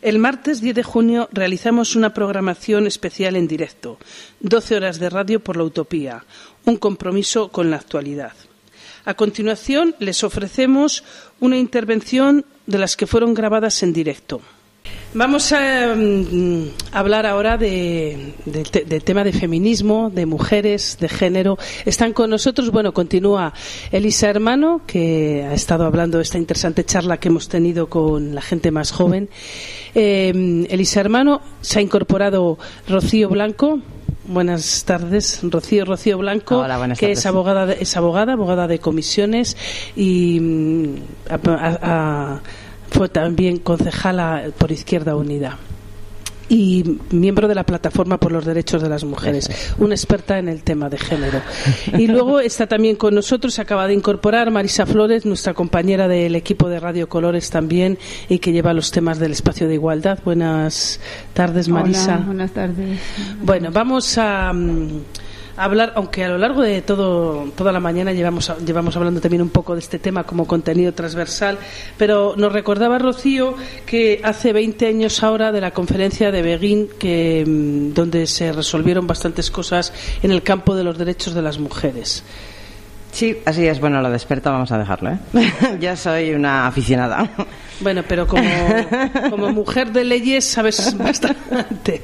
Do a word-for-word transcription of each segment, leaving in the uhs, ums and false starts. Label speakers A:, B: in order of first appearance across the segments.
A: El martes diez de junio realizamos una programación especial en directo, doce horas de radio por la utopía, un compromiso con la actualidad. A continuación, les ofrecemos una intervención de las que fueron grabadas en directo. Vamos a um, hablar ahora de, de, de, del tema de feminismo, de mujeres, de género. Están con nosotros, bueno, continúa Elisa Hermano, que ha estado hablando de esta interesante charla que hemos tenido con la gente más joven. Eh, Elisa Hermano, se ha incorporado Rocío Blanco. Buenas tardes, Rocío Rocío Blanco.
B: Hola, buenas
A: que
B: tardes.
A: es abogada, de, es abogada, abogada de comisiones y um, a, a, a, fue también concejala por Izquierda Unida y miembro de la Plataforma por los Derechos de las Mujeres, una experta en el tema de género. Y luego está también con nosotros, se acaba de incorporar Marisa Flores, nuestra compañera del equipo de Radio Colores también y que lleva los temas del espacio de igualdad. Buenas tardes, Marisa.
C: Hola, buenas tardes.
A: Bueno, vamos a... Um, hablar, aunque a lo largo de todo, toda la mañana llevamos, llevamos hablando también un poco de este tema como contenido transversal, pero nos recordaba Rocío que hace veinte años ahora de la conferencia de Beguín, que, donde se resolvieron bastantes cosas en el campo de los derechos de las mujeres.
B: Sí, así es. Bueno, lo de experta vamos a dejarlo, ¿eh? Yo soy una aficionada.
A: Bueno, pero como, como mujer de leyes sabes bastante.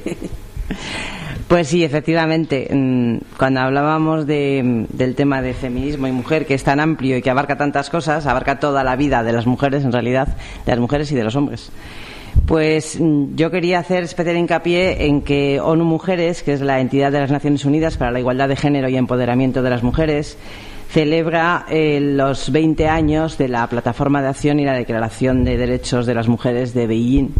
B: Pues sí, efectivamente, cuando hablábamos de, del tema de feminismo y mujer, que es tan amplio y que abarca tantas cosas, abarca toda la vida de las mujeres, en realidad, de las mujeres y de los hombres. Pues yo quería hacer especial hincapié en que ONU Mujeres, que es la entidad de las Naciones Unidas para la Igualdad de Género y Empoderamiento de las Mujeres, celebra eh, los veinte años de la Plataforma de Acción y la Declaración de Derechos de las Mujeres de Beijing,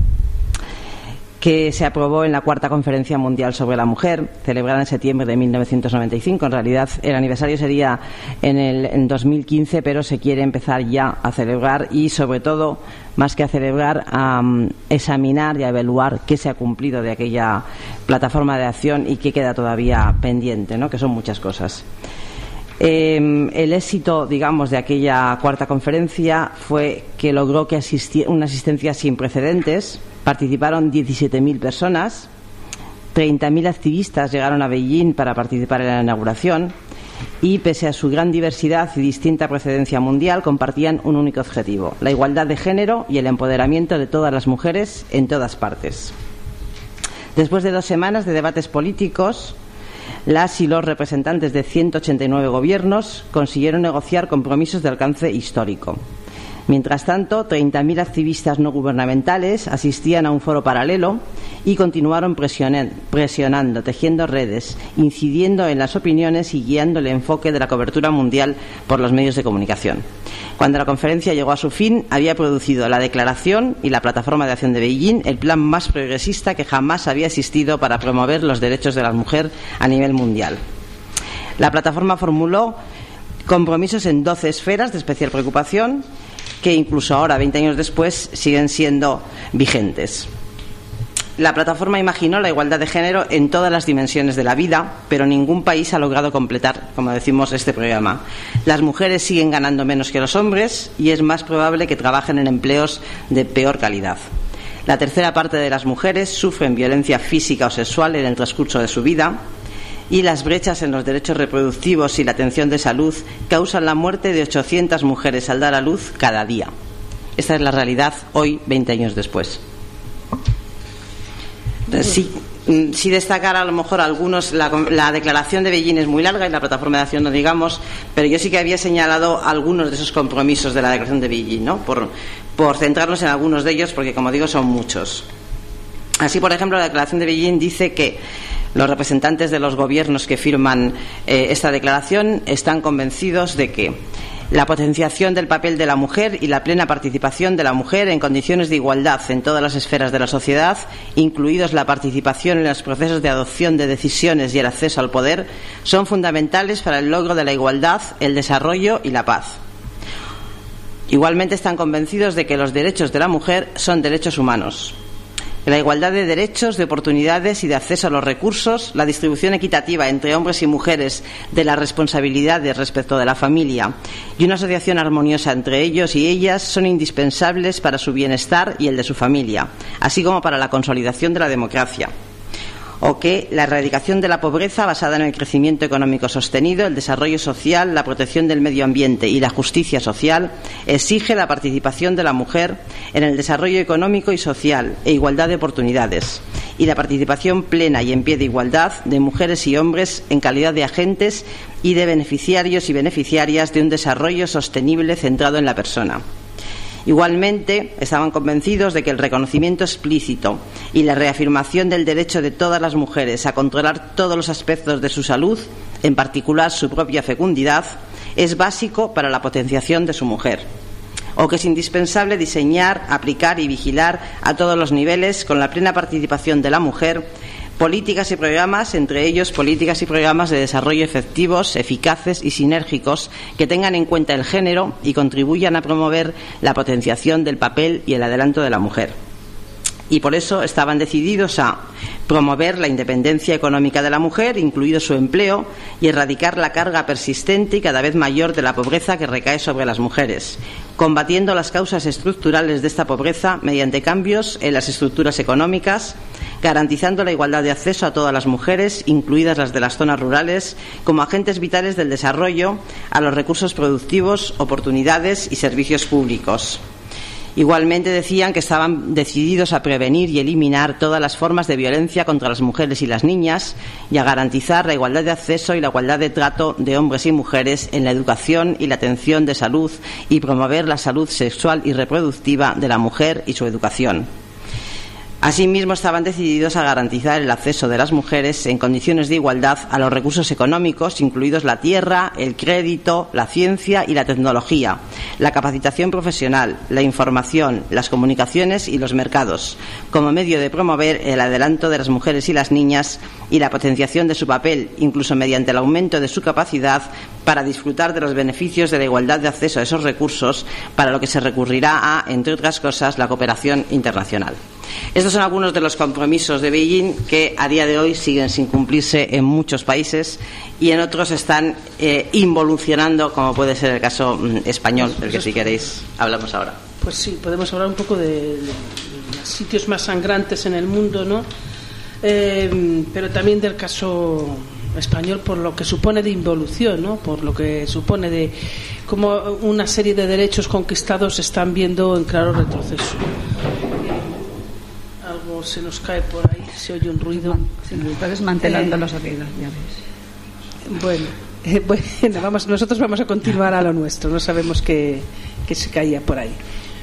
B: que se aprobó en la cuarta Conferencia Mundial sobre la Mujer, celebrada en septiembre de mil novecientos noventa y cinco. En realidad, el aniversario sería en el en dos mil quince, pero se quiere empezar ya a celebrar y, sobre todo, más que a celebrar, a um, examinar y a evaluar qué se ha cumplido de aquella plataforma de acción y qué queda todavía pendiente, ¿no? Que son muchas cosas. Eh, el éxito, digamos, de aquella cuarta conferencia fue que logró que asisti- una asistencia sin precedentes. Participaron diecisiete mil personas, treinta mil activistas llegaron a Beijing para participar en la inauguración y, pese a su gran diversidad y distinta procedencia mundial, compartían un único objetivo: la igualdad de género y el empoderamiento de todas las mujeres en todas partes. Después de dos semanas de debates políticos, las y los representantes de ciento ochenta y nueve gobiernos consiguieron negociar compromisos de alcance histórico. Mientras tanto, treinta mil activistas no gubernamentales asistían a un foro paralelo y continuaron presionando, tejiendo redes, incidiendo en las opiniones y guiando el enfoque de la cobertura mundial por los medios de comunicación. Cuando la conferencia llegó a su fin, había producido la Declaración y la Plataforma de Acción de Beijing, el plan más progresista que jamás había existido para promover los derechos de la mujer a nivel mundial. La plataforma formuló compromisos en doce esferas de especial preocupación, que incluso ahora, veinte años después, siguen siendo vigentes. La plataforma imaginó la igualdad de género en todas las dimensiones de la vida, pero ningún país ha logrado completar, como decimos, este programa. Las mujeres siguen ganando menos que los hombres y es más probable que trabajen en empleos de peor calidad. La tercera parte de las mujeres sufren violencia física o sexual en el transcurso de su vida. Y las brechas en los derechos reproductivos y la atención de salud causan la muerte de ochocientas mujeres al dar a luz cada día. Esta es la realidad hoy, veinte años después. Entonces, sí, sí destacar a lo mejor algunos. La, la declaración de Beijing es muy larga y la plataforma de acción no digamos, pero yo sí que había señalado algunos de esos compromisos de la declaración de Beijing, ¿no? Por, por centrarnos en algunos de ellos, porque, como digo, son muchos. Así, por ejemplo, la declaración de Beijing dice que los representantes de los gobiernos que firman eh, esta declaración están convencidos de que la potenciación del papel de la mujer y la plena participación de la mujer en condiciones de igualdad en todas las esferas de la sociedad, incluidos la participación en los procesos de adopción de decisiones y el acceso al poder, son fundamentales para el logro de la igualdad, el desarrollo y la paz. Igualmente están convencidos de que los derechos de la mujer son derechos humanos. La igualdad de derechos, de oportunidades y de acceso a los recursos, la distribución equitativa entre hombres y mujeres de las responsabilidades respecto de la familia y una asociación armoniosa entre ellos y ellas son indispensables para su bienestar y el de su familia, así como para la consolidación de la democracia. O que la erradicación de la pobreza basada en el crecimiento económico sostenido, el desarrollo social, la protección del medio ambiente y la justicia social exige la participación de la mujer en el desarrollo económico y social e igualdad de oportunidades y la participación plena y en pie de igualdad de mujeres y hombres en calidad de agentes y de beneficiarios y beneficiarias de un desarrollo sostenible centrado en la persona. Igualmente, estaban convencidos de que el reconocimiento explícito y la reafirmación del derecho de todas las mujeres a controlar todos los aspectos de su salud, en particular su propia fecundidad, es básico para la potenciación de su mujer. O que es indispensable diseñar, aplicar y vigilar a todos los niveles, con la plena participación de la mujer, políticas y programas, entre ellos políticas y programas de desarrollo efectivos, eficaces y sinérgicos que tengan en cuenta el género y contribuyan a promover la potenciación del papel y el adelanto de la mujer. Y por eso estaban decididos a promover la independencia económica de la mujer, incluido su empleo, y erradicar la carga persistente y cada vez mayor de la pobreza que recae sobre las mujeres, combatiendo las causas estructurales de esta pobreza mediante cambios en las estructuras económicas, garantizando la igualdad de acceso a todas las mujeres, incluidas las de las zonas rurales, como agentes vitales del desarrollo, a los recursos productivos, oportunidades y servicios públicos. Igualmente decían que estaban decididos a prevenir y eliminar todas las formas de violencia contra las mujeres y las niñas y a garantizar la igualdad de acceso y la igualdad de trato de hombres y mujeres en la educación y la atención de salud y promover la salud sexual y reproductiva de la mujer y su educación. Asimismo, estaban decididos a garantizar el acceso de las mujeres en condiciones de igualdad a los recursos económicos, incluidos la tierra, el crédito, la ciencia y la tecnología, la capacitación profesional, la información, las comunicaciones y los mercados, como medio de promover el adelanto de las mujeres y las niñas y la potenciación de su papel, incluso mediante el aumento de su capacidad para disfrutar de los beneficios de la igualdad de acceso a esos recursos, para lo que se recurrirá a, entre otras cosas, la cooperación internacional. Estos son algunos de los compromisos de Beijing que a día de hoy siguen sin cumplirse en muchos países y en otros están eh, involucionando, como puede ser el caso mm, español, del que si queréis hablamos ahora.
A: Pues sí, podemos hablar un poco de, de, de los sitios más sangrantes en el mundo, ¿no? Eh, pero también del caso español, por lo que supone de involución, ¿no? Por lo que supone de cómo una serie de derechos conquistados se están viendo en claro retroceso. Algo se nos cae por ahí, se oye un ruido.
C: Se nos está desmantelando eh, la sociedad, ya ves.
A: Bueno, eh, bueno vamos, nosotros vamos a continuar a lo nuestro, no sabemos que, que se caía por ahí.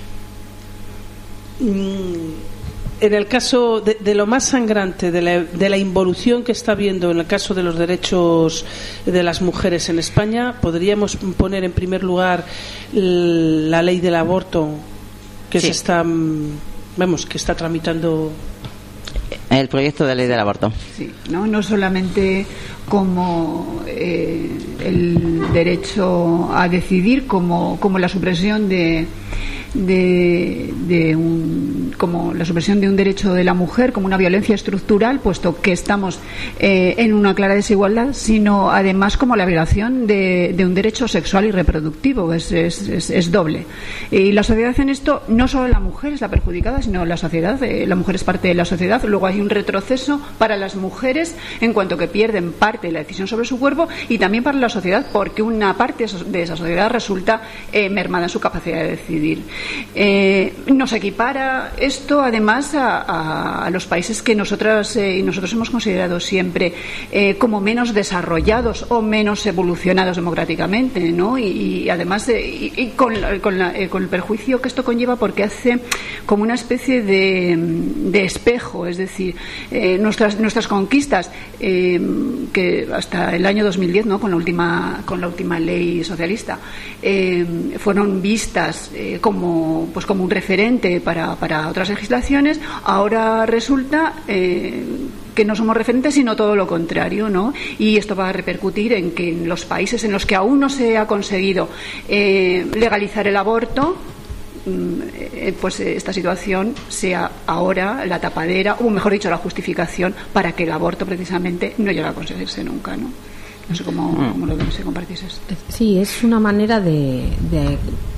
A: Mm. En el caso de, de lo más sangrante, de la, de la involución que está habiendo en el caso de los derechos de las mujeres en España, podríamos poner en primer lugar la ley del aborto que sí. se está, vamos, que está tramitando.
B: El proyecto de ley del aborto.
C: Sí, no, no solamente como eh, el derecho a decidir, como, como la supresión de De, de un, como la supresión de un derecho de la mujer como una violencia estructural, puesto que estamos eh, en una clara desigualdad, sino además como la violación de, de un derecho sexual y reproductivo. Es, es, es, es doble. Y la sociedad en esto, no solo la mujer es la perjudicada, sino la sociedad. Eh, la mujer es parte de la sociedad. Luego hay un retroceso para las mujeres en cuanto que pierden parte de la decisión sobre su cuerpo, y también para la sociedad, porque una parte de esa sociedad resulta eh, mermada en su capacidad de decidir. Eh, nos equipara esto además a, a, a los países que nosotras eh, y nosotros hemos considerado siempre eh, como menos desarrollados o menos evolucionados democráticamente, ¿no? Y, y además eh, y, y con, con, la, eh, con el perjuicio que esto conlleva, porque hace como una especie de, de espejo, es decir, eh, nuestras nuestras conquistas eh, que hasta el año dos mil diez, ¿no? con la última con la última ley socialista eh, fueron vistas eh, como pues como un referente para, para otras legislaciones. Ahora resulta eh, que no somos referentes, sino todo lo contrario, ¿no? Y esto va a repercutir en que en los países en los que aún no se ha conseguido eh, legalizar el aborto, pues esta situación sea ahora la tapadera, o mejor dicho, la justificación para que el aborto precisamente no llegue a conseguirse nunca, ¿no? No sé cómo, cómo lo ves, si compartís esto.
D: Sí, es una manera de, de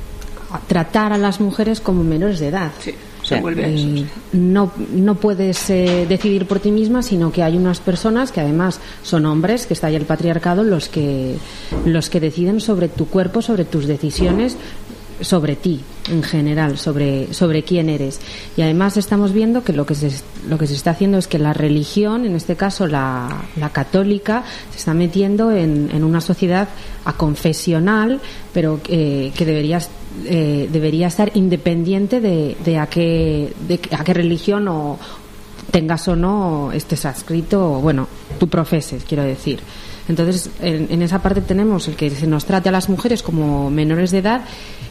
D: tratar a las mujeres como menores de edad.
C: Sí. Se vuelve
D: eh,
C: eso, sí.
D: no, no puedes eh, decidir por ti misma, sino que hay unas personas que además son hombres, que está ahí el patriarcado, los que, los que deciden sobre tu cuerpo, sobre tus decisiones, sobre ti en general, sobre, sobre quién eres. Y además estamos viendo que lo que se, lo que se está haciendo es que la religión, en este caso la, la católica, se está metiendo en, en una sociedad aconfesional, pero eh, que debería, eh, debería estar independiente de, de, a qué, de a qué religión o tengas o no estés adscrito, o bueno, tú profeses, quiero decir. Entonces, en, en esa parte tenemos el que se nos trate a las mujeres como menores de edad,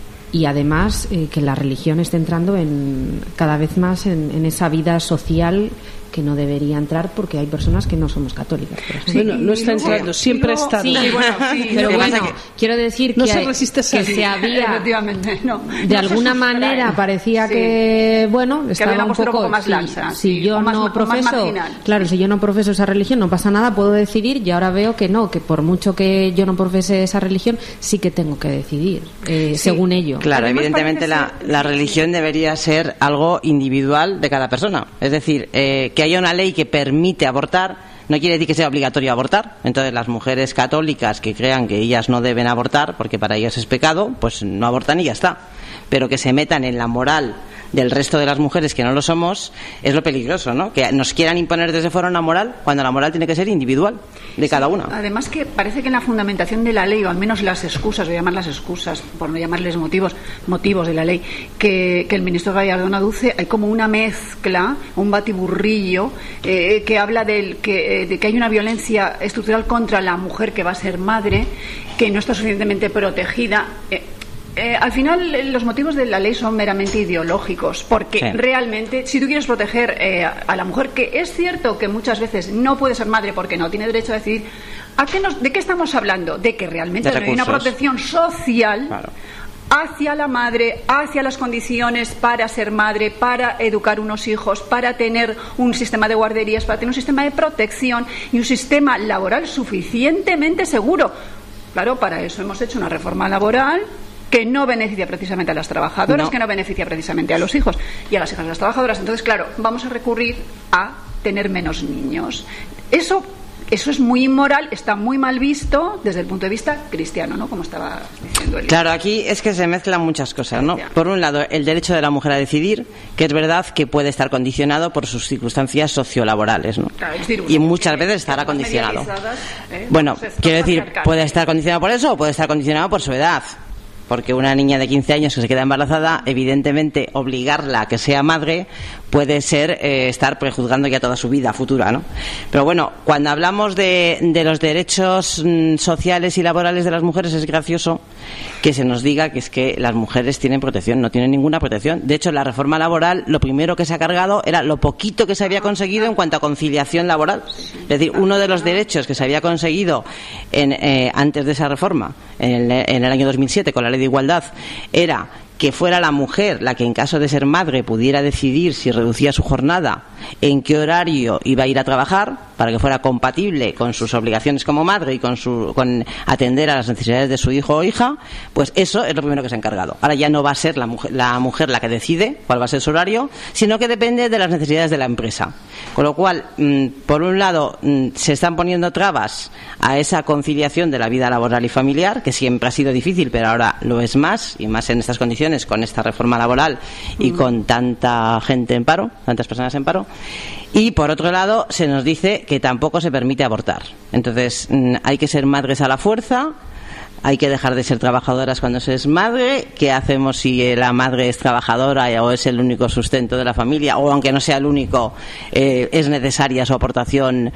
D: y además eh, que la religión esté entrando en, cada vez más en, en esa vida social que no debería entrar, porque hay personas que no somos católicas, por ejemplo.
A: Sí, bueno, no está entrando, siempre ha estado.
D: Sí, bueno, sí, pero bueno, que, quiero decir
A: no
D: que,
A: se,
D: hay,
A: resiste a
D: que se había,
C: no,
D: de
C: no
D: alguna
C: se
D: manera
C: sustrae.
D: parecía
C: Sí.
D: que, bueno,
C: que había
D: estaba
C: una
D: un poco,
C: un poco más
D: si,
C: laxa,
D: si
C: sí,
D: yo
C: o más,
D: no
C: o más
D: profeso,
C: marginal,
D: claro,
C: sí.
D: si yo no profeso esa religión, no pasa nada, puedo decidir, y ahora veo que no, que por mucho que yo no profese esa religión, sí que tengo que decidir, eh,
C: Sí.
D: según ello.
B: Claro,
C: Además,
B: evidentemente la,
C: parece ser-
B: la religión debería ser algo individual de cada persona. Es decir, eh, que haya una ley que permite abortar no quiere decir que sea obligatorio abortar. Entonces, las mujeres católicas que crean que ellas no deben abortar porque para ellas es pecado, pues no abortan y ya está. Pero que se metan en la moral del resto de las mujeres que no lo somos es lo peligroso, ¿no? Que nos quieran imponer desde fuera una moral cuando la moral tiene que ser individual de cada una.
C: Además, que parece que en la fundamentación de la ley, o al menos las excusas, voy a llamarlas excusas, por no llamarles motivos, motivos de la ley, que, que el ministro Gallardón aduce, hay como una mezcla, un batiburrillo, eh, que habla del, que, eh, de que hay una violencia estructural contra la mujer que va a ser madre, que no está suficientemente protegida. Eh, Eh, al final, los motivos de la ley son meramente ideológicos, porque
B: sí.
C: realmente, si tú quieres proteger eh, a la mujer, que es cierto que muchas veces no puede ser madre porque no tiene derecho a decidir, ¿a qué nos, ¿de qué estamos hablando? De que realmente
B: De
C: no hay una
B: recursos.
C: protección social.
B: Claro.
C: Hacia la madre, hacia las condiciones para ser madre, para educar unos hijos, para tener un sistema de guarderías, para tener un sistema de protección y un sistema laboral suficientemente seguro. Claro, para eso hemos hecho una reforma laboral que no beneficia precisamente a las trabajadoras,
B: no.
C: que no beneficia precisamente a los hijos y a las hijas de las trabajadoras. Entonces, claro, vamos a recurrir a tener menos niños. Eso Eso es muy inmoral, está muy mal visto desde el punto de vista cristiano, ¿no? Como estaba diciendo él.
B: Claro, aquí es que se mezclan muchas cosas, ¿no? Por un lado, el derecho de la mujer a decidir, que es verdad que puede estar condicionado por sus circunstancias sociolaborales, ¿no?
C: Claro, es decir,
B: Y muchas
C: que,
B: veces estará
C: que
B: condicionado.
C: ¿eh?
B: Bueno,
C: Entonces,
B: quiero decir,
C: acercar.
B: puede estar condicionado por eso o puede estar condicionado por su edad. Porque una niña de quince años que se queda embarazada, evidentemente obligarla a que sea madre puede ser eh, estar prejuzgando ya toda su vida futura, ¿no? Pero bueno, cuando hablamos de, de los derechos mm, sociales y laborales de las mujeres, es gracioso que se nos diga que es que las mujeres tienen protección. No tienen ninguna protección. De hecho, la reforma laboral, lo primero que se ha cargado era lo poquito que se había conseguido en cuanto a conciliación laboral. Es decir, uno de los derechos que se había conseguido en, eh, antes de esa reforma, en el, en el año dos mil siete, con la Ley de Igualdad, era que fuera la mujer la que en caso de ser madre pudiera decidir si reducía su jornada, en qué horario iba a ir a trabajar, para que fuera compatible con sus obligaciones como madre y con, su, con atender a las necesidades de su hijo o hija. Pues eso es lo primero que se ha encargado. Ahora ya no va a ser la mujer, la mujer la que decide cuál va a ser su horario, sino que depende de las necesidades de la empresa. Con lo cual, mmm, por un lado, mmm, se están poniendo trabas a esa conciliación de la vida laboral y familiar, que siempre ha sido difícil, pero ahora lo es más, y más en estas condiciones, con esta reforma laboral y mm. con tanta gente en paro, tantas personas en paro. Y por otro lado, se nos dice que tampoco se permite abortar. Entonces, mmm, hay que ser madres a la fuerza. Hay que dejar de ser trabajadoras cuando se es madre. ¿Qué hacemos si la madre es trabajadora o es el único sustento de la familia? O aunque no sea el único, eh, es necesaria su aportación,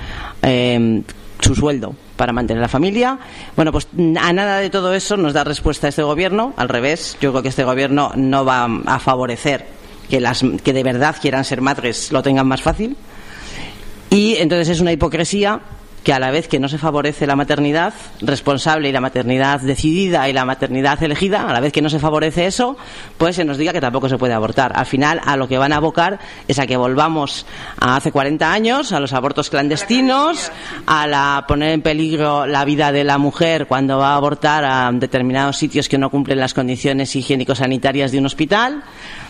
B: eh, su sueldo para mantener la familia. Bueno, pues a nada de todo eso nos da respuesta este gobierno. Al revés, yo creo que este gobierno no va a favorecer que las que de verdad quieran ser madres lo tengan más fácil. Y entonces es una hipocresía que a la vez que no se favorece la maternidad responsable y la maternidad decidida y la maternidad elegida, a la vez que no se favorece eso, pues se nos diga que tampoco se puede abortar. Al final, a lo que van a abocar es a que volvamos a hace cuarenta años, a los abortos clandestinos, a la poner en peligro la vida de la mujer cuando va a abortar a determinados sitios que no cumplen las condiciones higiénico-sanitarias de un hospital,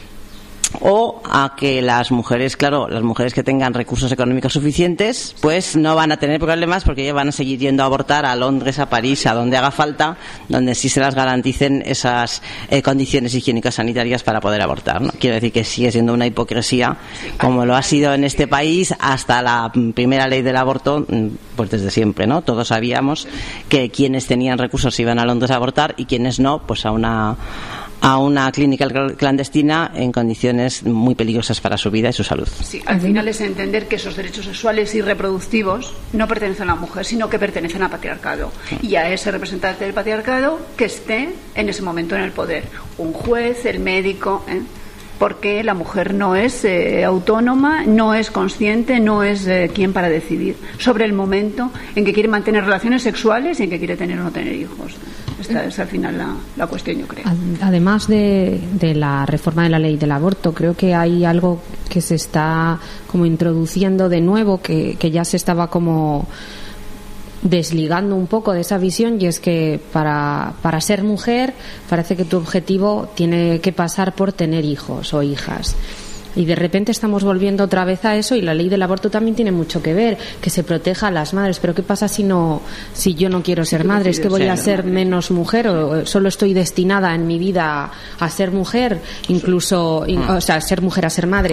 B: o a que las mujeres, claro, las mujeres que tengan recursos económicos suficientes, pues no van a tener problemas porque ellas van a seguir yendo a abortar a Londres, a París, a donde haga falta, donde sí se las garanticen esas eh, condiciones higiénicas sanitarias para poder abortar, ¿no? Quiero decir que sigue siendo una hipocresía, como lo ha sido en este país hasta la primera ley del aborto, pues desde siempre, ¿no? Todos sabíamos que quienes tenían recursos iban a Londres a abortar y quienes no, pues a una a una clínica clandestina en condiciones muy peligrosas para su vida y su salud.
C: Sí, al final es entender que esos derechos sexuales y reproductivos no pertenecen a la mujer, sino que pertenecen al patriarcado. Y a ese representante del patriarcado que esté en ese momento en el poder. Un juez, el médico, ¿eh? Porque la mujer no es eh, autónoma, no es consciente, no es eh, quien para decidir sobre el momento en que quiere mantener relaciones sexuales y en que quiere tener o no tener hijos. Esta es al final la, la cuestión, yo creo.
D: Además de, de la reforma de la ley del aborto, creo que hay algo que se está como introduciendo de nuevo, que, que ya se estaba como desligando un poco de esa visión, y es que para, para ser mujer parece que tu objetivo tiene que pasar por tener hijos o hijas. Y de repente estamos volviendo otra vez a eso, y la ley del aborto también tiene mucho que ver, que se proteja a las madres. Pero ¿qué pasa si no, si yo no quiero ser madre? ¿Es que voy a ser menos mujer, o solo estoy destinada en mi vida a ser mujer? Incluso, in, o sea, ser mujer a ser madre.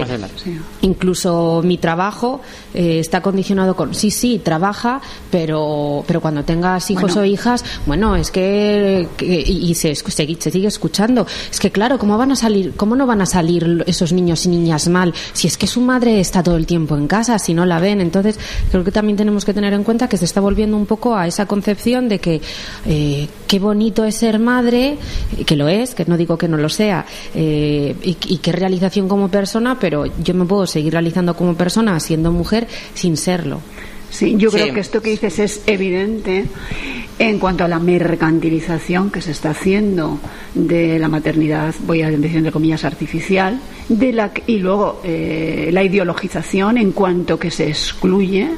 D: Incluso mi trabajo eh, está condicionado con sí, sí, trabaja, pero pero cuando tengas hijos bueno. o hijas, bueno, es que, que y se, se, se sigue escuchando. Es que claro, ¿cómo van a salir, cómo no van a salir esos niños y niñas mal si es que su madre está todo el tiempo en casa, si no la ven? Entonces creo que también tenemos que tener en cuenta que se está volviendo un poco a esa concepción de que eh, qué bonito es ser madre, que lo es, que no digo que no lo sea, eh, y, y qué realización como persona, pero yo me puedo seguir realizando como persona siendo mujer sin serlo.
C: Sí, yo creo sí. que esto que dices es evidente en cuanto a la mercantilización que se está haciendo de la maternidad, voy a decir entre comillas, artificial, de la y luego eh, la ideologización en cuanto que se excluye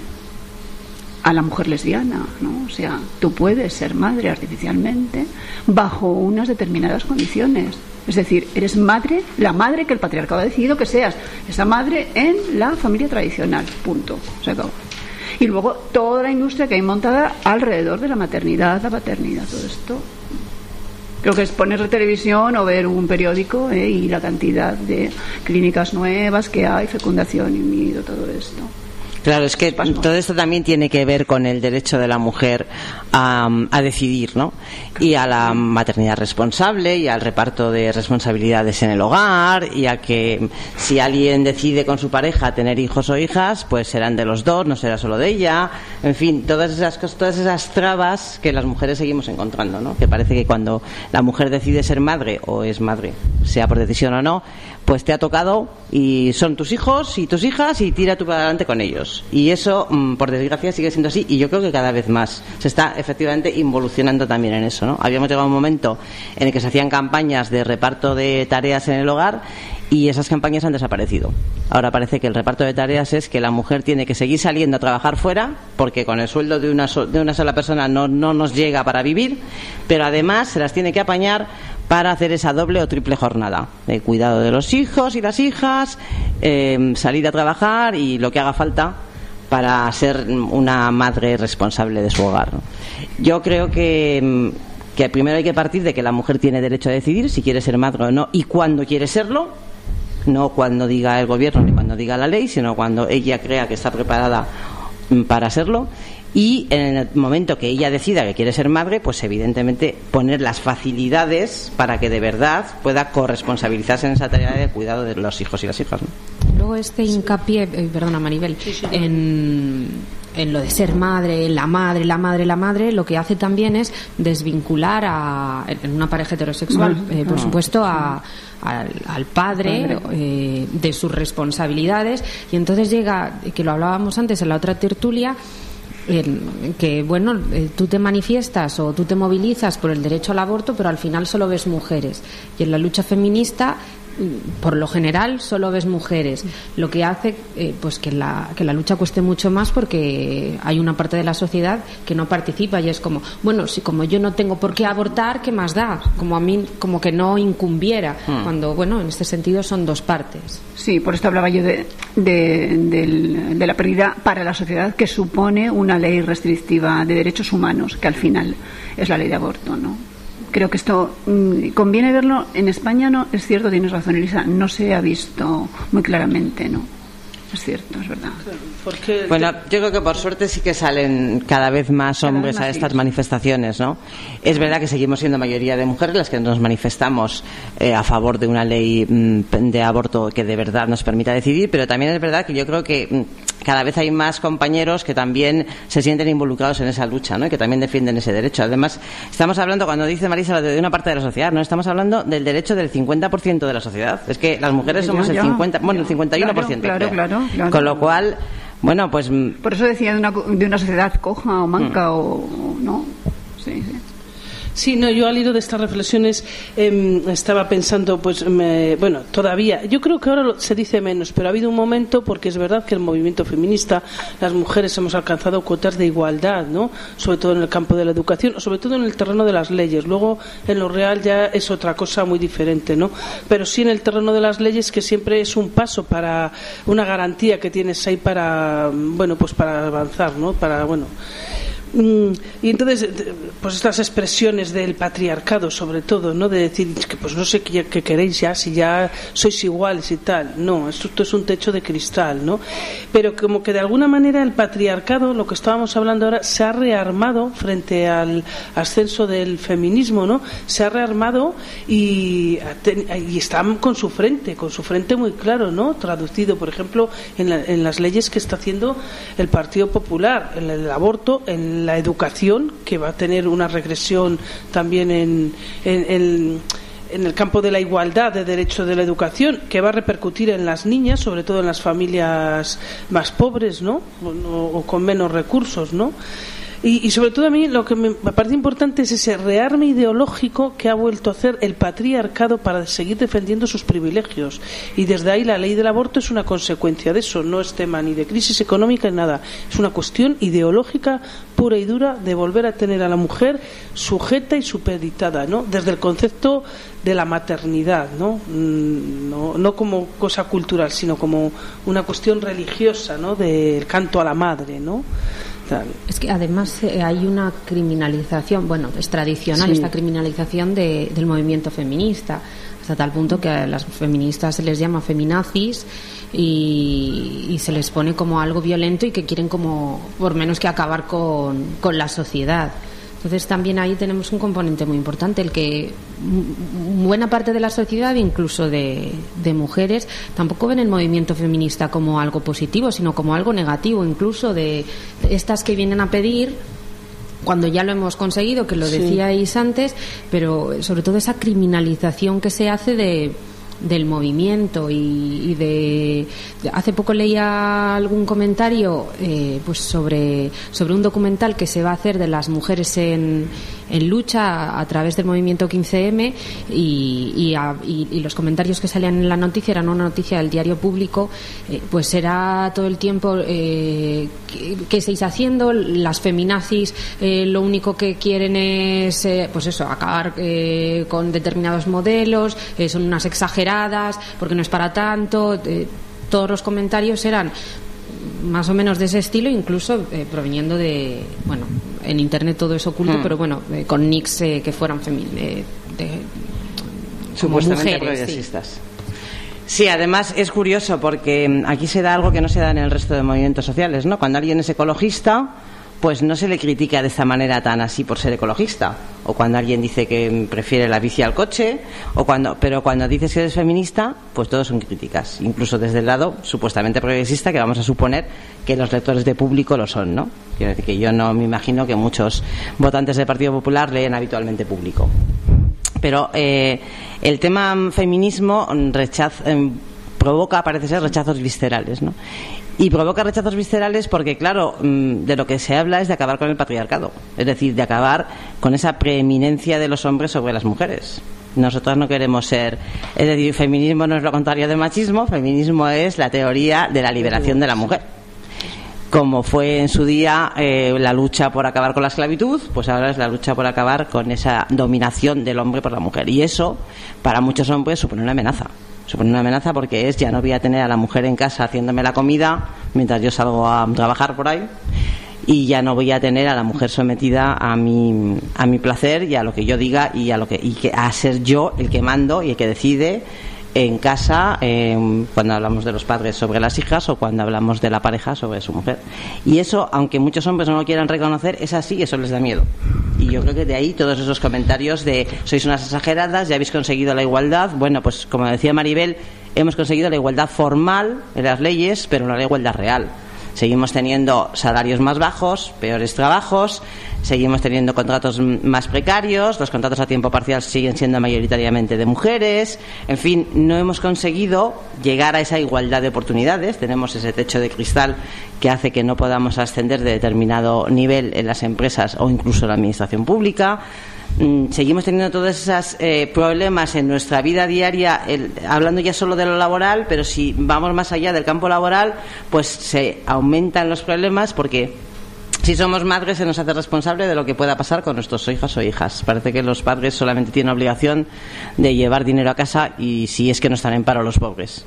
C: a la mujer lesbiana, ¿no? O sea, tú puedes ser madre artificialmente bajo unas determinadas condiciones. Es decir, eres madre, la madre que el patriarcado ha decidido que seas, esa madre en la familia tradicional, punto, se acabó. Y luego toda la industria que hay montada alrededor de la maternidad, la paternidad, todo esto. Creo que es poner la televisión o ver un periódico ¿eh? y la cantidad de clínicas nuevas que hay, fecundación in vitro, todo esto.
B: Claro, es que todo esto también tiene que ver con el derecho de la mujer a, a decidir, ¿no? Y a la maternidad responsable, y al reparto de responsabilidades en el hogar, y a que si alguien decide con su pareja tener hijos o hijas, pues serán de los dos, no será solo de ella. En fin, todas esas cosas, todas esas trabas que las mujeres seguimos encontrando, ¿no? Que parece que cuando la mujer decide ser madre, o es madre, sea por decisión o no, pues te ha tocado y son tus hijos y tus hijas y tira tú para adelante con ellos. Y eso, por desgracia, sigue siendo así, y yo creo que cada vez más se está efectivamente involucionando también en eso, ¿no? Habíamos llegado a un momento en el que se hacían campañas de reparto de tareas en el hogar, y esas campañas han desaparecido. Ahora parece que el reparto de tareas es que la mujer tiene que seguir saliendo a trabajar fuera, porque con el sueldo de una, so- de una sola persona no, no nos llega para vivir, pero además se las tiene que apañar para hacer esa doble o triple jornada de cuidado de los hijos y las hijas, eh, salir a trabajar y lo que haga falta para ser una madre responsable de su hogar, ¿no? Yo creo que, que primero hay que partir de que la mujer tiene derecho a decidir si quiere ser madre o no y cuándo quiere serlo, no cuando diga el gobierno ni cuando diga la ley, sino cuando ella crea que está preparada para serlo. Y en el momento que ella decida que quiere ser madre, pues evidentemente poner las facilidades para que de verdad pueda corresponsabilizarse en esa tarea de cuidado de los hijos y las hijas, ¿no?
D: Luego este hincapié, eh, perdona Maribel, sí, sí, en, en lo de ser madre, la madre, la madre, la madre, lo que hace también es desvincular a, en una pareja heterosexual, eh, por supuesto, a Al, al padre eh, de sus responsabilidades, y entonces llega, que lo hablábamos antes en la otra tertulia, que bueno, tú te manifiestas o tú te movilizas por el derecho al aborto, pero al final solo ves mujeres, y en la lucha feminista por lo general solo ves mujeres, lo que hace eh, pues que la, que la lucha cueste mucho más, porque hay una parte de la sociedad que no participa y es como, bueno, si como yo no tengo por qué abortar, ¿qué más da? Como a mí, como que no incumbiera, hmm. cuando, bueno, en este sentido son dos partes.
C: Sí, por esto hablaba yo de, de, de, de la pérdida para la sociedad que supone una ley restrictiva de derechos humanos, que al final es la ley de aborto, ¿no? Creo que esto mmm, conviene verlo. En España, no, es cierto, tienes razón, Elisa, no se ha visto muy claramente, ¿no? Es cierto, es verdad.
B: Porque bueno, yo creo que por suerte sí que salen cada vez más hombres vez más a estas manifestaciones, ¿no? Es verdad que seguimos siendo mayoría de mujeres las que nos manifestamos eh, a favor de una ley mm, de aborto que de verdad nos permita decidir, pero también es verdad que yo creo que mm, cada vez hay más compañeros que también se sienten involucrados en esa lucha, ¿no? Y que también defienden ese derecho. Además, estamos hablando, cuando dice Marisa, de una parte de la sociedad, no estamos hablando del derecho del cincuenta por ciento de la sociedad. Es que las mujeres somos yo, yo, el cincuenta, bueno, el cincuenta y uno por ciento.
C: Claro, claro, claro. Claro.
B: Con lo cual, bueno, pues...
C: Por eso decía de una, de una sociedad coja o manca, mm. o, o no. Sí, sí.
A: Sí, no, yo al hilo de estas reflexiones eh, estaba pensando, pues, me, bueno, todavía, yo creo que ahora lo, se dice menos, pero ha habido un momento, porque es verdad que el movimiento feminista, las mujeres hemos alcanzado cuotas de igualdad, ¿no? Sobre todo en el campo de la educación, o sobre todo en el terreno de las leyes. Luego, en lo real ya es otra cosa muy diferente, ¿no? Pero sí en el terreno de las leyes, que siempre es un paso para una garantía que tienes ahí para, bueno, pues para avanzar, ¿no? Para, bueno... Y entonces, pues estas expresiones del patriarcado, sobre todo, ¿no? De decir que pues no sé qué, qué queréis ya, si ya sois iguales y tal. No, esto es un techo de cristal, ¿no? Pero como que de alguna manera el patriarcado, lo que estábamos hablando ahora, se ha rearmado frente al ascenso del feminismo, ¿no? Se ha rearmado y, y está con su frente, con su frente muy claro, ¿no? Traducido, por ejemplo, en, la, en las leyes que está haciendo el Partido Popular, en el aborto, en la educación, que va a tener una regresión también en, en, en, en el campo de la igualdad de derecho de la educación, que va a repercutir en las niñas, sobre todo en las familias más pobres, ¿no? O, o con menos recursos, ¿no? Y, y sobre todo a mí lo que me, me parece importante es ese rearme ideológico que ha vuelto a hacer el patriarcado para seguir defendiendo sus privilegios, y desde ahí la ley del aborto es una consecuencia de eso. No es tema ni de crisis económica ni nada, es una cuestión ideológica pura y dura de volver a tener a la mujer sujeta y supeditada, ¿no? Desde el concepto de la maternidad, ¿no? No, no como cosa cultural, sino como una cuestión religiosa, ¿no? Del canto a la madre, ¿no?
D: Es que además eh, hay una criminalización, bueno, es tradicional, sí, esta criminalización de, del movimiento feminista, hasta tal punto que a las feministas se les llama feminazis y, y se les pone como algo violento y que quieren como, por menos que acabar con, con la sociedad. Entonces también ahí tenemos un componente muy importante, el que buena parte de la sociedad, incluso de, de mujeres, tampoco ven el movimiento feminista como algo positivo, sino como algo negativo, incluso de estas que vienen a pedir cuando ya lo hemos conseguido, que lo decíais sí. antes, pero sobre todo esa criminalización que se hace de del movimiento y, y de, de hace poco leía algún comentario eh, pues sobre sobre un documental que se va a hacer de las mujeres en, en lucha a, a través del movimiento quince eme y, y, a, y, y los comentarios que salían en la noticia eran una noticia del diario Público, eh, pues era todo el tiempo eh, ¿qué, qué estáis haciendo? Las feminazis eh, lo único que quieren es eh, pues eso, acabar eh, con determinados modelos, eh, son unas exageradas porque no es para tanto. Eh, todos los comentarios eran más o menos de ese estilo, incluso eh, proveniendo de, bueno, en internet todo es oculto, mm. pero bueno, eh, con nicks eh, que fueran femi- eh, de,
B: supuestamente
D: mujeres,
B: progresistas. Sí. Sí, además es curioso porque aquí se da algo que no se da en el resto de movimientos sociales, ¿no? Cuando alguien es ecologista, pues no se le critica de esta manera tan así por ser ecologista, o cuando alguien dice que prefiere la bici al coche, o cuando, pero cuando dices que eres feminista, pues todos son críticas, incluso desde el lado supuestamente progresista, que vamos a suponer que los lectores de Público lo son, ¿no? Quiero decir que yo no me imagino que muchos votantes del Partido Popular leen habitualmente Público. Pero eh, el tema feminismo rechaza, eh, provoca, parece ser, rechazos viscerales, ¿no? Y provoca rechazos viscerales porque, claro, de lo que se habla es de acabar con el patriarcado, es decir, de acabar con esa preeminencia de los hombres sobre las mujeres. Nosotros no queremos ser, es decir, feminismo no es lo contrario de machismo, feminismo es la teoría de la liberación de la mujer. Como fue en su día eh, la lucha por acabar con la esclavitud, pues ahora es la lucha por acabar con esa dominación del hombre por la mujer. Y eso, para muchos hombres, supone una amenaza. Supone una amenaza porque es, ya no voy a tener a la mujer en casa haciéndome la comida mientras yo salgo a trabajar por ahí, y ya no voy a tener a la mujer sometida a mi, a mi placer y a lo que yo diga y a lo que, y que a ser yo el que mando y el que decide en casa, eh, cuando hablamos de los padres sobre las hijas o cuando hablamos de la pareja sobre su mujer. Y eso, aunque muchos hombres no lo quieran reconocer, es así, eso les da miedo. Y yo creo que de ahí todos esos comentarios de sois unas exageradas, ya habéis conseguido la igualdad. Bueno, pues como decía Maribel, hemos conseguido la igualdad formal en las leyes, pero no la igualdad real. Seguimos teniendo salarios más bajos, peores trabajos, seguimos teniendo contratos más precarios, los contratos a tiempo parcial siguen siendo mayoritariamente de mujeres. En fin, no hemos conseguido llegar a esa igualdad de oportunidades. Tenemos ese techo de cristal que hace que no podamos ascender de determinado nivel en las empresas o incluso en la administración pública. Seguimos teniendo todos esos eh, problemas en nuestra vida diaria, el, hablando ya solo de lo laboral, pero si vamos más allá del campo laboral, pues se aumentan los problemas porque si somos madres se nos hace responsable de lo que pueda pasar con nuestros hijos o hijas. Parece que los padres solamente tienen obligación de llevar dinero a casa y si es que no están en paro los pobres.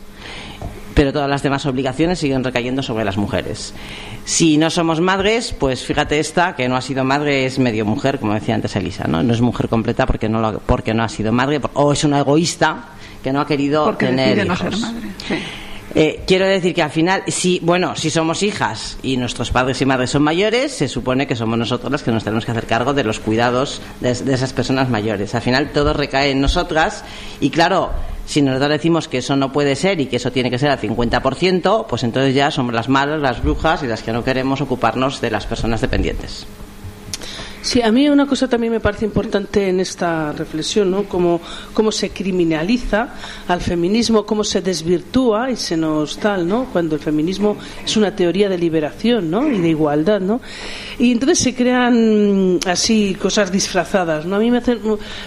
B: Pero todas las demás obligaciones siguen recayendo sobre las mujeres. Si no somos madres, pues fíjate esta, que no ha sido madre, es medio mujer, como decía antes Elisa, ¿no? No es mujer completa porque no, lo, porque no ha sido madre, o es una egoísta que no ha querido
C: porque
B: tener
C: decide
B: hijos.
C: No ser madre, sí.
B: Eh, quiero decir que al final, si, bueno, si somos hijas y nuestros padres y madres son mayores, se supone que somos nosotros las que nos tenemos que hacer cargo de los cuidados de, de esas personas mayores. Al final todo recae en nosotras y claro, si nosotros decimos que eso no puede ser y que eso tiene que ser al cincuenta por ciento, pues entonces ya somos las malas, las brujas y las que no queremos ocuparnos de las personas dependientes.
A: Sí, a mí una cosa también me parece importante en esta reflexión, ¿no? Cómo, cómo se criminaliza al feminismo, cómo se desvirtúa y se nos tal, ¿no? Cuando el feminismo es una teoría de liberación, ¿no? Y de igualdad, ¿no? Y entonces se crean así cosas disfrazadas, ¿no? A mí me hacen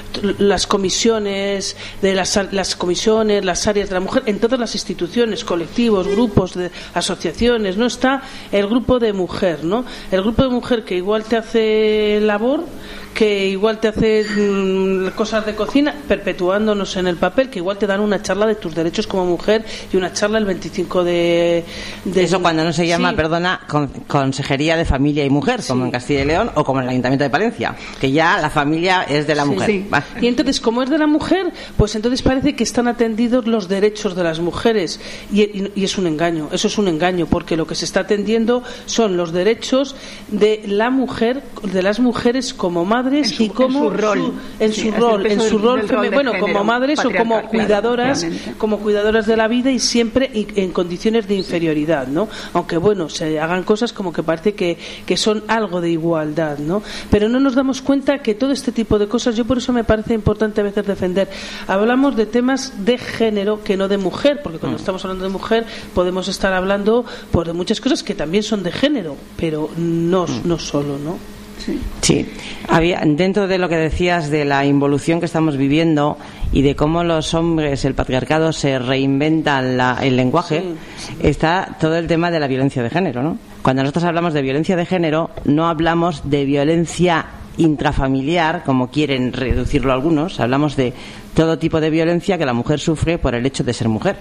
A: las comisiones de las, las comisiones, las áreas de la mujer en todas las instituciones, colectivos, grupos, de asociaciones, ¿no? Está el grupo de mujer, ¿no? El grupo de mujer que igual te hace labor, que igual te hace mmm, cosas de cocina, perpetuándonos en el papel, que igual te dan una charla de tus derechos como mujer y una charla el veinticinco de... de
B: Eso cuando no se llama, sí. perdona, con, Consejería de Familia y Mujer, sí. como en Castilla y León o como en el Ayuntamiento de Palencia, que ya la familia es de la
A: sí,
B: mujer.
A: Sí. Y entonces, como es de la mujer, pues entonces parece que están atendidos los derechos de las mujeres y, y, y es un engaño, eso es un engaño, porque lo que se está atendiendo son los derechos de la mujer, de las mujeres como madres
C: Su,
A: y como
C: en su rol,
A: su, en
C: sí,
A: su rol, en su rol,
C: rol
A: bueno,
C: género,
A: como madres o como cuidadoras, claro, como cuidadoras de la vida y siempre en condiciones de inferioridad, ¿no? Aunque bueno, se hagan cosas como que parece que, que son algo de igualdad, ¿no? Pero no nos damos cuenta que todo este tipo de cosas, yo por eso me parece importante a veces defender. Hablamos de temas de género que no de mujer, porque cuando mm. estamos hablando de mujer podemos estar hablando pues, de muchas cosas que también son de género, pero no, mm. no solo, ¿no?
B: Sí. sí, había dentro de lo que decías de la involución que estamos viviendo y de cómo los hombres, el patriarcado se reinventan la, el lenguaje, sí, sí. está todo el tema de la violencia de género, ¿no? Cuando nosotros hablamos de violencia de género, no hablamos de violencia intrafamiliar, como quieren reducirlo algunos, hablamos de todo tipo de violencia que la mujer sufre por el hecho de ser mujer.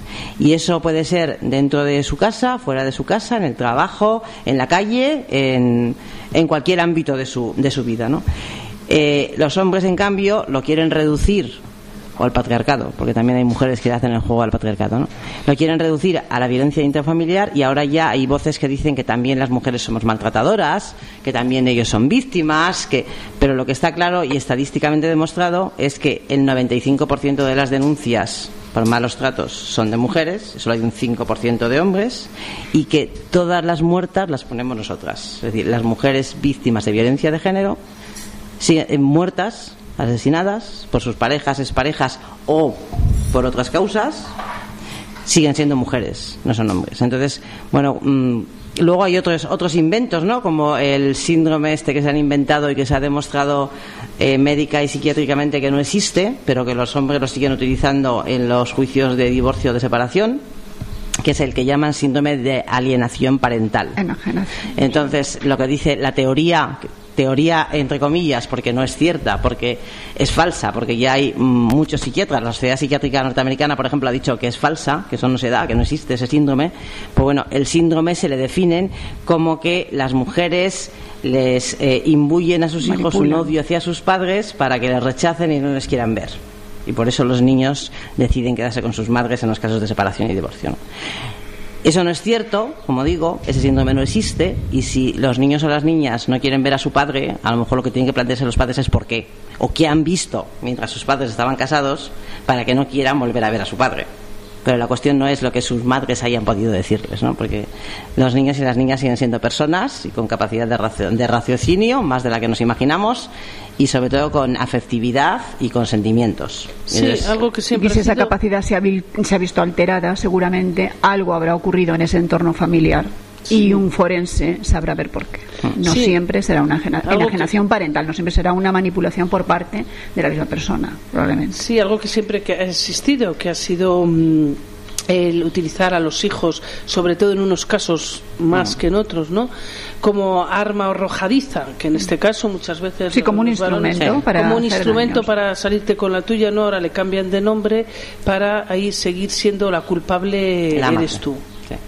B: Y eso puede ser dentro de su casa, fuera de su casa, en el trabajo, en la calle, en, en cualquier ámbito de su, de su vida, ¿no? Eh, los hombres, en cambio, lo quieren reducir, o al patriarcado, porque también hay mujeres que hacen el juego al patriarcado, ¿no? Lo quieren reducir a la violencia intrafamiliar y ahora ya hay voces que dicen que también las mujeres somos maltratadoras, que también ellos son víctimas, que... pero lo que está claro y estadísticamente demostrado es que el noventa y cinco por ciento de las denuncias por malos tratos son de mujeres, solo hay un cinco por ciento de hombres, y que todas las muertas las ponemos nosotras. Es decir, las mujeres víctimas de violencia de género siguen muertas, asesinadas por sus parejas, exparejas o por otras causas, siguen siendo mujeres, no son hombres. Entonces, bueno, mmm, luego hay otros otros inventos, ¿no? Como el síndrome este que se han inventado y que se ha demostrado eh, médica y psiquiátricamente que no existe, pero que los hombres lo siguen utilizando en los juicios de divorcio o de separación, que es el que llaman síndrome de alienación parental.
C: Enajenación.
B: Entonces, lo que dice la teoría, teoría entre comillas, porque no es cierta, porque es falsa, porque ya hay muchos psiquiatras, la Sociedad Psiquiátrica Norteamericana, por ejemplo, ha dicho que es falsa, que eso no se da, que no existe ese síndrome. Pues bueno, el síndrome se le definen como que las mujeres les eh, imbuyen a sus hijos un odio hacia sus padres para que les rechacen y no les quieran ver. Y por eso los niños deciden quedarse con sus madres en los casos de separación y divorcio, ¿no? Eso no es cierto, como digo, ese síndrome no existe, y si los niños o las niñas no quieren ver a su padre, a lo mejor lo que tienen que plantearse los padres es por qué, o qué han visto mientras sus padres estaban casados para que no quieran volver a ver a su padre. Pero la cuestión no es lo que sus madres hayan podido decirles, ¿no? Porque los niños y las niñas siguen siendo personas y con capacidad de, racio, de raciocinio, más de la que nos imaginamos, y sobre todo con afectividad y con sentimientos.
A: Sí, entonces, algo que siempre
C: y si esa
A: sido...
C: capacidad se ha, se ha visto alterada, seguramente algo habrá ocurrido en ese entorno familiar. Sí. Y un forense sabrá ver por qué. No sí. siempre será una enajenación que... parental, no siempre será una manipulación por parte de la misma persona, probablemente.
A: Sí, algo que siempre que ha existido, que ha sido mmm, el utilizar a los hijos, sobre todo en unos casos más mm. que en otros, ¿no? Como arma arrojadiza, que en este caso muchas veces
C: sí, como un instrumento
A: varones,
C: para
A: como un instrumento
C: daños.
A: Para salirte con la tuya, no, ahora le cambian de nombre para ahí seguir siendo la culpable, la eres madre. Tú.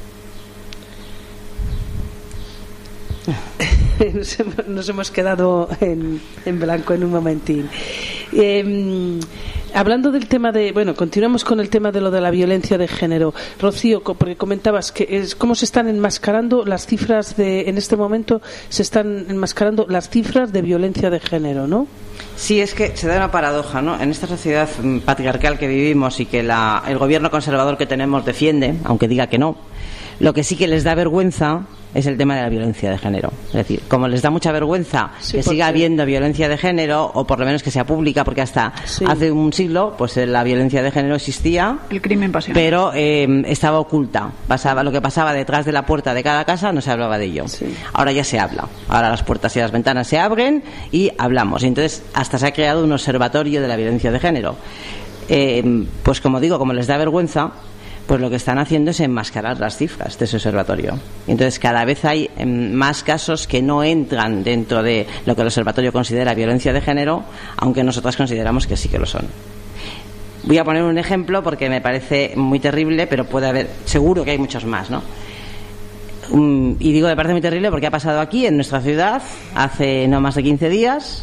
A: Nos, hemos, nos hemos quedado en, en blanco en un momentín. Eh, hablando del tema de, bueno, continuamos con el tema de lo de la violencia de género. Rocío, porque comentabas que es cómo se están enmascarando las cifras de, en este momento se están enmascarando las cifras de violencia de género, ¿no?
B: Sí, es que se da una paradoja, ¿no? En esta sociedad patriarcal que vivimos y que la, el gobierno conservador que tenemos defiende, aunque diga que no, lo que sí que les da vergüenza es el tema de la violencia de género. Es decir, como les da mucha vergüenza sí, que siga habiendo violencia de género, o por lo menos que sea pública, porque hasta sí. hace un siglo pues la violencia de género existía,
C: el crimen pasional,
B: pero eh, estaba oculta. Pasaba lo que pasaba detrás de la puerta de cada casa, no se hablaba de ello. Sí. Ahora ya se habla. Ahora las puertas y las ventanas se abren y hablamos. Y entonces hasta se ha creado un observatorio de la violencia de género. Eh, pues como digo, como les da vergüenza, pues lo que están haciendo es enmascarar las cifras de ese observatorio. Entonces cada vez hay más casos que no entran dentro de lo que el observatorio considera violencia de género, aunque nosotras consideramos que sí que lo son. Voy a poner un ejemplo porque me parece muy terrible, pero puede haber, seguro que hay muchos más, ¿no? Um, y digo me parece muy terrible porque ha pasado aquí en nuestra ciudad hace no más de quince días.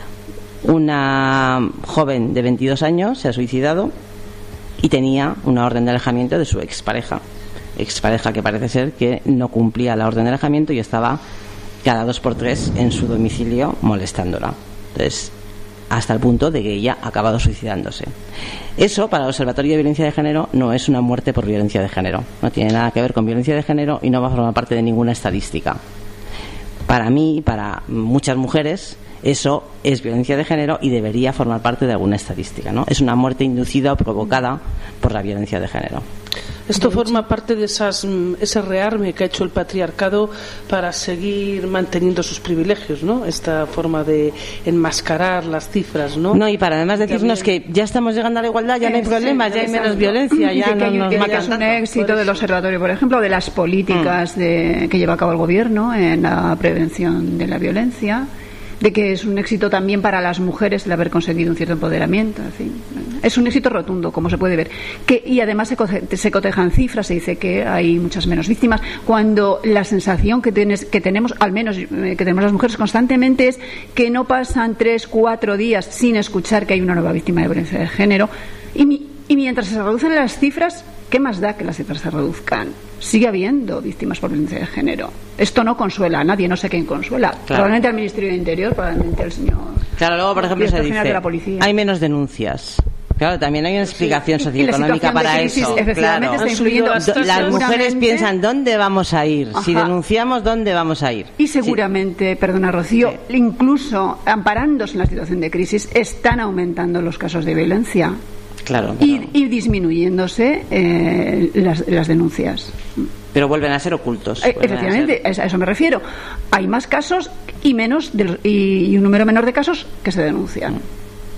B: Una joven de veintidós años se ha suicidado y tenía una orden de alejamiento de su expareja, expareja que parece ser que no cumplía la orden de alejamiento y estaba cada dos por tres en su domicilio molestándola. Entonces, hasta el punto de que ella ha acabado suicidándose. Eso, para el Observatorio de Violencia de Género, no es una muerte por violencia de género. No tiene nada que ver con violencia de género y no va a formar parte de ninguna estadística. Para mí, para muchas mujeres, eso es violencia de género y debería formar parte de alguna estadística, ¿no? Es una muerte inducida o provocada por la violencia de género.
A: Esto forma parte de esas, ese rearme que ha hecho el patriarcado para seguir manteniendo sus privilegios, ¿no? Esta forma de enmascarar las cifras, ¿no?
B: No, y para además decirnos También... que ya estamos llegando a la igualdad, ya no hay problemas, ya hay menos violencia, ya no nos matan.
C: Que es un éxito del observatorio, por ejemplo, de las políticas de, que lleva a cabo el gobierno en la prevención de la violencia, de que es un éxito también para las mujeres el haber conseguido un cierto empoderamiento, en fin. Es un éxito rotundo, como se puede ver. Que, y además se, cote, se cotejan cifras, se dice que hay muchas menos víctimas, cuando la sensación que, tienes, que tenemos, al menos eh, que tenemos las mujeres constantemente, es que no pasan tres, cuatro días sin escuchar que hay una nueva víctima de violencia de género. Y, y mientras se reducen las cifras, ¿qué más da que las cifras se reduzcan? Sigue habiendo víctimas por violencia de género. Esto no consuela a nadie, no sé quién consuela. Claro. Probablemente al Ministerio de Interior, probablemente al señor.
B: Claro, luego, por ejemplo, se dice, hay menos denuncias. Claro, también hay una explicación sí, socioeconómica para crisis, eso. Claro. Está influyendo las mujeres piensan, ¿dónde vamos a ir? Ajá. Si denunciamos, ¿dónde vamos a ir?
C: Y seguramente, sí. perdona Rocío, sí. incluso amparándose en la situación de crisis, están aumentando los casos de violencia.
B: Claro, pero...
C: y, y disminuyéndose eh, las, las denuncias.
B: Pero vuelven a ser ocultos.
C: Eh, efectivamente, a, ser... a eso me refiero. Hay más casos y menos de, y, y un número menor de casos que se denuncian. Mm.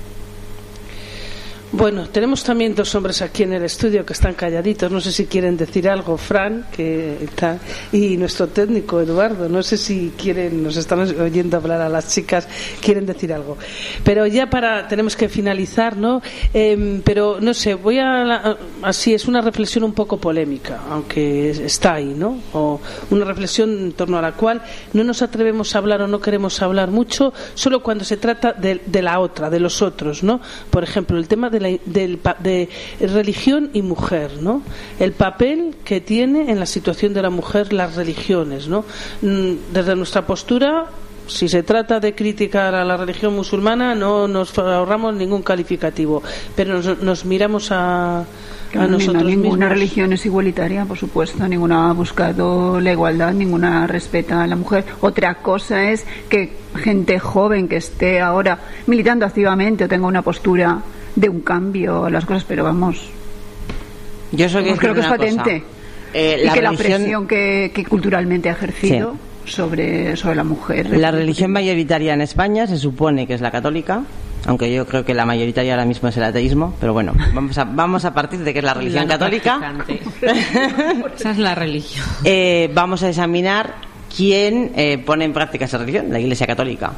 A: Bueno, tenemos también dos hombres aquí en el estudio que están calladitos. No sé si quieren decir algo, Fran, que está, y nuestro técnico Eduardo. No sé si quieren, nos están oyendo hablar a las chicas, quieren decir algo. Pero ya para, tenemos que finalizar, ¿no? Eh, pero no sé, voy a, la, así es una reflexión un poco polémica, aunque está ahí, ¿no? O una reflexión en torno a la cual no nos atrevemos a hablar o no queremos hablar mucho, solo cuando se trata de, de la otra, de los otros, ¿no? Por ejemplo, el tema de De, la, del, de religión y mujer, ¿no? El papel que tiene en la situación de la mujer las religiones, ¿no? Desde nuestra postura, si se trata de criticar a la religión musulmana, no nos ahorramos ningún calificativo, pero nos, nos miramos a, a nosotros
C: mismos. Ninguna religión es igualitaria, por supuesto, ninguna ha buscado la igualdad, ninguna respeta a la mujer. Otra cosa es que gente joven que esté ahora militando activamente o tenga una postura de un cambio a las cosas, pero vamos,
B: yo soy que
C: creo que es patente
B: eh,
C: y
B: la
C: que
B: religión...
C: la presión que, que culturalmente ha ejercido sí. sobre, sobre la mujer.
B: La religión mayoritaria en España se supone que es la católica, aunque yo creo que la mayoritaria ahora mismo es el ateísmo, pero bueno, vamos a, vamos a partir de que es la religión la católica.
D: Esa es la religión.
B: Eh, vamos a examinar quién eh, pone en práctica esa religión, la Iglesia Católica.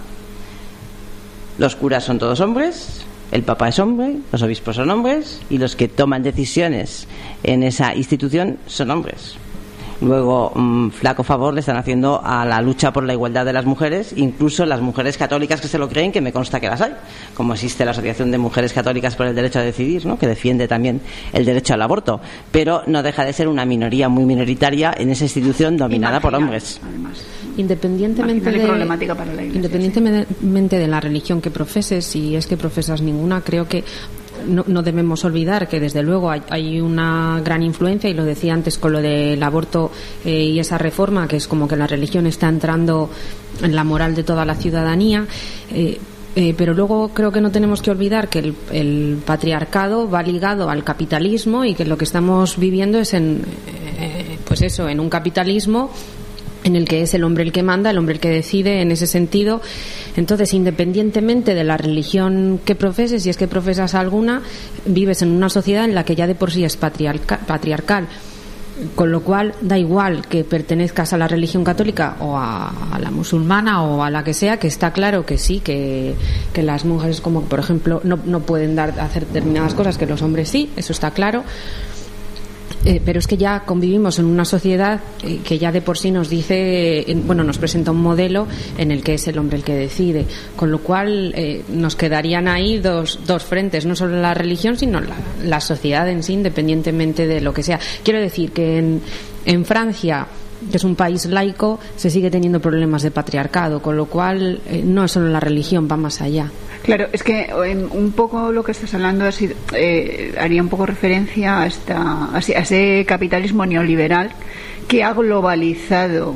B: Los curas son todos hombres, el Papa es hombre, los obispos son hombres y los que toman decisiones en esa institución son hombres. Luego, mmm, flaco favor le están haciendo a la lucha por la igualdad de las mujeres, incluso las mujeres católicas que se lo creen, que me consta que las hay, como existe la Asociación de Mujeres Católicas por el Derecho a Decidir, ¿no? Que defiende también el derecho al aborto, pero no deja de ser una minoría muy minoritaria en esa institución dominada por hombres.
C: Además.
D: Independientemente de,
C: problemática para la Iglesia,
D: independientemente sí. de la religión que profeses, si es que profesas ninguna, creo que No, no debemos olvidar que desde luego hay, hay una gran influencia, y lo decía antes con lo del aborto eh, y esa reforma, que es como que la religión está entrando en la moral de toda la ciudadanía, eh, eh, pero luego creo que no tenemos que olvidar que el, el patriarcado va ligado al capitalismo y que lo que estamos viviendo es en eh, pues eso, en un capitalismo en el que es el hombre el que manda, el hombre el que decide en ese sentido. Entonces, independientemente de la religión que profeses, si es que profesas alguna, vives en una sociedad en la que ya de por sí es patriarca, patriarcal, con lo cual da igual que pertenezcas a la religión católica o a, a la musulmana o a la que sea, que está claro que sí, que, que las mujeres, como por ejemplo, no, no pueden dar hacer determinadas cosas que los hombres sí, eso está claro. Eh, pero es que ya convivimos en una sociedad eh, que ya de por sí nos dice, eh, bueno, nos presenta un modelo en el que es el hombre el que decide, con lo cual eh, nos quedarían ahí dos, dos frentes, no solo la religión, sino la, la sociedad en sí, independientemente de lo que sea. Quiero decir que en, en Francia, que es un país laico, se sigue teniendo problemas de patriarcado, con lo cual eh, no es solo la religión, va más allá.
C: Claro, es que eh, un poco lo que estás hablando es, eh, haría un poco referencia a, esta, a ese capitalismo neoliberal que ha globalizado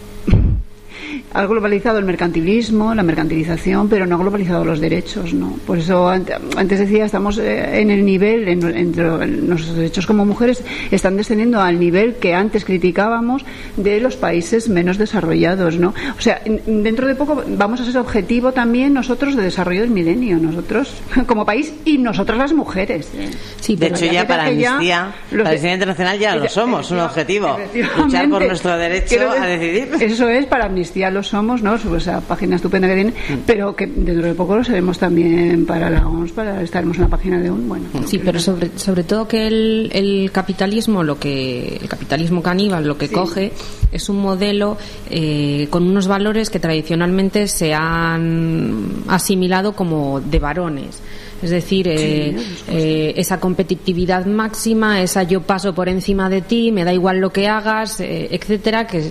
C: ha globalizado el mercantilismo, la mercantilización, pero no ha globalizado los derechos, ¿no? Por eso antes decía, estamos en el nivel, en, en, nuestros derechos como mujeres están descendiendo al nivel que antes criticábamos de los países menos desarrollados, ¿no? O sea, dentro de poco vamos a ser objetivo también nosotros de desarrollo del milenio, nosotros como país y nosotras las mujeres.
B: Sí, de hecho ya para Amnistía, para Amnistía Internacional ya lo somos, un objetivo, luchar por nuestro derecho a decidir.
C: Eso es, para Amnistía lo somos, ¿no? Sobre esa página estupenda que tienen, mm. pero que dentro de poco lo seremos también para la O M S, para estaremos en la página de U N. Bueno,
D: sí, pero sobre, sobre todo que el, el capitalismo, lo que el capitalismo caníbal lo que sí. coge es un modelo eh, con unos valores que tradicionalmente se han asimilado como de varones. Es decir, eh, sí, eh, esa competitividad máxima, esa yo paso por encima de ti, me da igual lo que hagas, eh, etcétera, que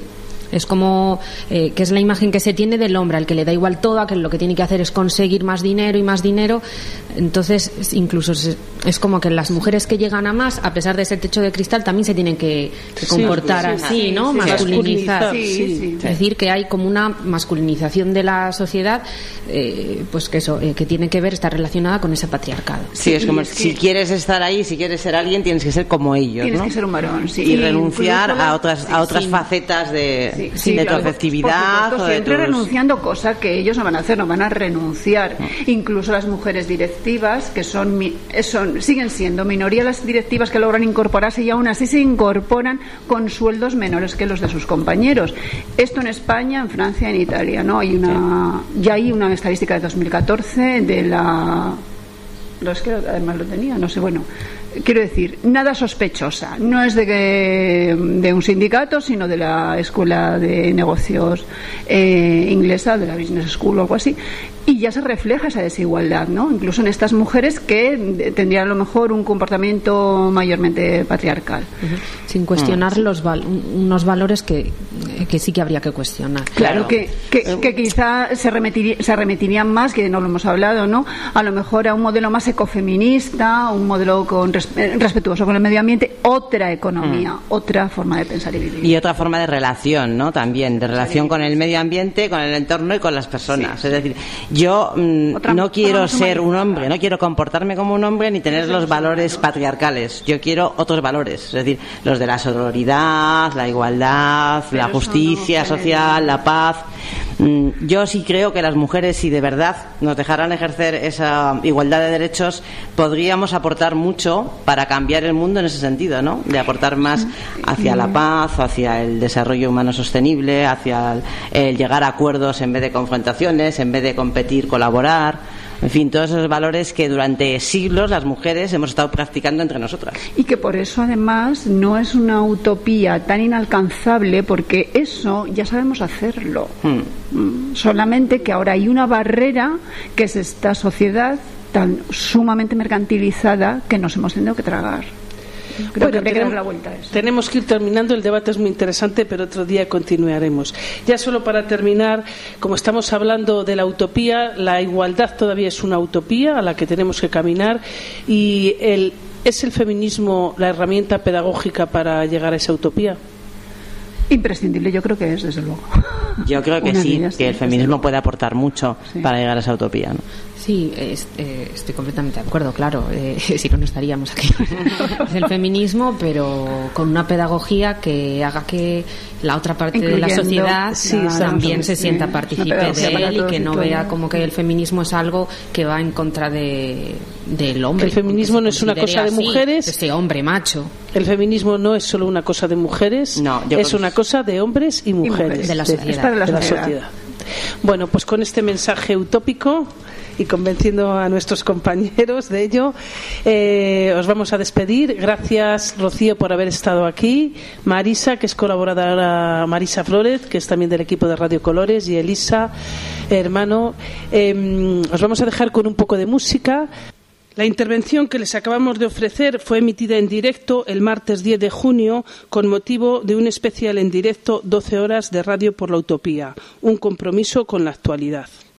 D: Es como eh, que es la imagen que se tiene del hombre, al que le da igual todo, a que lo que tiene que hacer es conseguir más dinero y más dinero. Entonces, incluso es, es como que las mujeres que llegan a más, a pesar de ese techo de cristal, también se tienen que, que comportar
A: sí,
D: así,
A: sí,
D: ¿no?
A: Sí,
D: masculinizar.
A: Sí, sí, sí.
D: Es decir, que hay como una masculinización de la sociedad, eh, pues que eso, eh, que tiene que ver, está relacionada con ese patriarcado.
B: Sí, es como
C: es que,
B: si quieres estar ahí, si quieres ser alguien, tienes que ser como ellos,
C: tienes
B: ¿no?
C: que ser un varón, sí.
B: Y, y renunciar
C: la,
B: a otras
C: sí,
B: a otras
C: sí.
B: facetas de,
C: sí,
B: de
C: sí,
B: tu
C: claro,
B: afectividad.
C: Por
B: o de
C: siempre
B: tus...
C: renunciando, cosa que ellos no van a hacer, no van a renunciar. No. Incluso las mujeres directivas, que son, son siguen siendo minoría las directivas que logran incorporarse y aún así se incorporan con sueldos menores que los de sus compañeros. Esto en España, en Francia, en Italia, ¿no? Hay una, sí. Ya hay una estadística de dos mil catorce de la... No, es que además lo tenía, no sé, bueno... Quiero decir, nada sospechosa. No es de, que, de un sindicato, sino de la Escuela de Negocios eh, inglesa, de la Business School o algo así. Y ya se refleja esa desigualdad, ¿no? Incluso en estas mujeres que tendrían a lo mejor un comportamiento mayormente patriarcal.
D: Uh-huh. Sin cuestionar uh-huh. los val- unos valores que, que sí que habría que cuestionar.
C: Claro, claro. Que, que, que quizá se, remitiría, se remitirían más, que no lo hemos hablado, ¿no? A lo mejor a un modelo más ecofeminista, un modelo con respetuoso con el medio ambiente, otra economía, mm. otra forma de pensar y vivir.
B: Y otra forma de relación, ¿no? También, de relación con el medio ambiente, con el entorno y con las personas. Sí. Es decir, yo mmm, otra, no quiero ser un hombre, no quiero comportarme como un hombre ni tener los valores patriarcales. Yo quiero otros valores, es decir, los de la sororidad, la igualdad, Pero la justicia no social, la paz. Yo sí creo que las mujeres, si de verdad nos dejaran ejercer esa igualdad de derechos, podríamos aportar mucho para cambiar el mundo en ese sentido, ¿no? De aportar más hacia la paz, hacia el desarrollo humano sostenible, hacia el, el llegar a acuerdos en vez de confrontaciones, en vez de competir, colaborar. En fin, todos esos valores que durante siglos las mujeres hemos estado practicando entre nosotras.
C: Y que por eso, además, no es una utopía tan inalcanzable, porque eso ya sabemos hacerlo. Hmm. Solamente que ahora hay una barrera, que es esta sociedad tan sumamente mercantilizada que nos hemos tenido que tragar. Creo bueno, que tenemos, que dar la vuelta a eso.
A: Tenemos que ir terminando, el debate es muy interesante, pero otro día continuaremos. Ya solo para terminar, como estamos hablando de la utopía, la igualdad todavía es una utopía a la que tenemos que caminar, y el, ¿es el feminismo la herramienta pedagógica para llegar a esa utopía?
C: Imprescindible, yo creo que es, desde luego.
B: Yo creo que sí, que el feminismo puede aportar mucho sí. para llegar a esa utopía, ¿no?
D: Sí, es, eh, estoy completamente de acuerdo, claro. Eh, si no, no estaríamos aquí. Es el feminismo, pero con una pedagogía que haga que la otra parte Incluyendo, de la sociedad sí, también se sienta sí, partícipe de él y que no vea como que el feminismo es algo que va en contra de, del hombre.
A: El feminismo no es una cosa de mujeres.
D: Este hombre macho.
A: El feminismo no es solo una cosa de mujeres,
B: no,
A: es una cosa de hombres y mujeres. Y mujeres.
D: De la sociedad.
A: De, de la de la sociedad. Bueno, pues con este mensaje utópico y convenciendo a nuestros compañeros de ello, eh, os vamos a despedir. Gracias, Rocío, por haber estado aquí. Marisa, que es colaboradora, Marisa Flórez, que es también del equipo de Radio Colores, y Elisa, hermano. Eh, os vamos a dejar con un poco de música. La intervención que les acabamos de ofrecer fue emitida en directo el martes diez de junio con motivo de un especial en directo doce horas de Radio por la Utopía, un compromiso con la actualidad.